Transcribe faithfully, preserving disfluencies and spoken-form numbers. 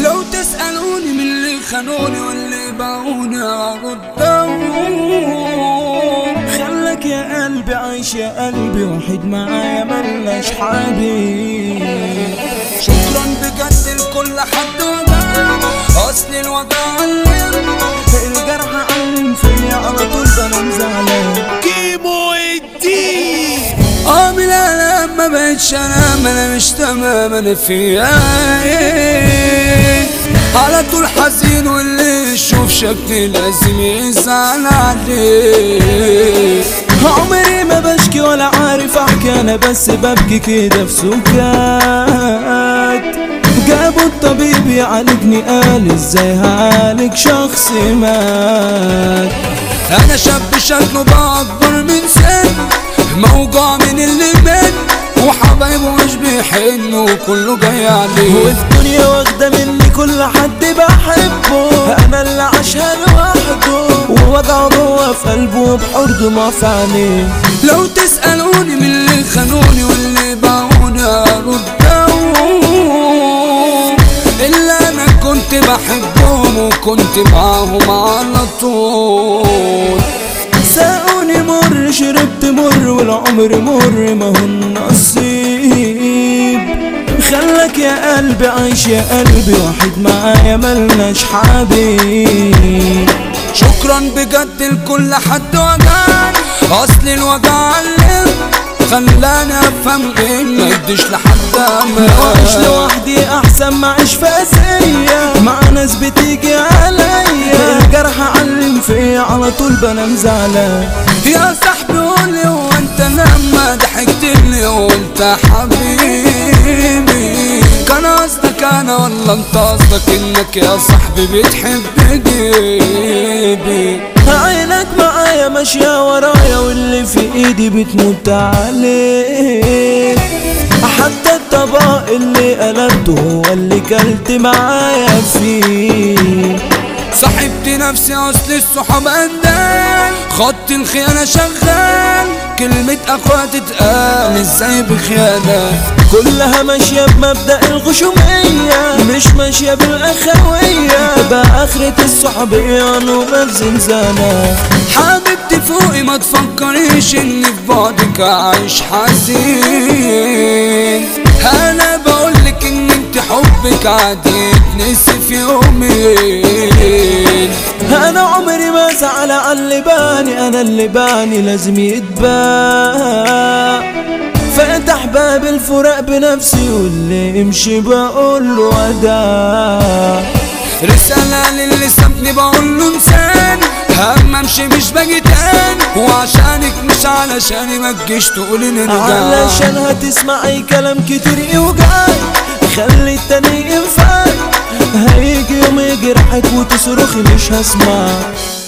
لو تسألوني من اللي خانوني واللي باعوني أردهم. خلك يا قلبي عايش يا قلبي وحيد معايا ملناش حبيب. شكرا بجد لكل حد وجع، اصل الوجع علم، الجرح علم فيا على طول بنام زعلان. كيمو الدين اه من الالم ما بقتش انام، انا مش تمام انا فيا على طول حزين، واللي يشوف شكلي لازم يزعل عليه. عمري ما بشكي ولا عارف احكي، انا بس ببكي كده في سكات. جابوا الطبيب يعالجني قال ازاي هعالج شخص مات. انا شاب شكله بقى اكبر من سن، موجوع من اللي من، وحبايبه مش بيحنوا وكله جاي عليه. والدنيا واخده مني كل حد بحبه، انا اللي عاشها لوحده، ووجعه جوه في قلبه وبحرده ما في عينيه. لو تسألوني من اللي خانوني واللي باعوني أردهم، إلا أنا كنت بحبهم وكنت معاهم على طول. ساقوني مر شربت مر والعمر مر ما هو النصيب. خلك يا قلبي عايش يا قلبي وحيد معايا ملناش حبيب. شكرا بجد لكل حد وجعني، أصل الوجع علم خلاني افهم ان ما اديش لحد امان. اعيش لوحدي احسن ما اعيش في اسية مع ناس بتيجي عليا. الجرح علم فيا على طول بنام زعلان. يا صاحبي قولي هو انت لما ضحكت لي وقلت حبيبي كان قصدك انا ولا انت قصدك انك يا صاحبي بتحب جيبي؟ عينك معايا ماشية ورايا واللي في ايدي بتموت عليه. حتى الطبق اللي قلبته هو اللي كلت معايا فيه. صاحبت نفسي اصل الصحاب قدام، خط الخيانة شغال، كلمة اخوات تتقال ازاي بخيانة. كلها ماشية بمبدأ الغشومية مش ماشية بالاخوية، بقى اخرة الصحوبية نوبة في زنزانة. حبيبتي فوقي ما تفكريش اني في بعدك عايش حزين، انا بقولك ان انت حبك عادي يتنسي في يومين. انا عمري ما زعل على اللي باني، انا اللي باني لازم يتباع. فتح باب الفراق بنفسي واللي يمشي بقول له وداع. رسالة للي سابني بقول له انسان، هم امشي مش باجي تاني، وعشانك مش علشاني ما تجيش تقولي نرجع. علشان هتسمعي كلام كتير يوجعك خلي التاني ينفعك، هيجي يوم يجرحك وتصرخي مش هسمعك.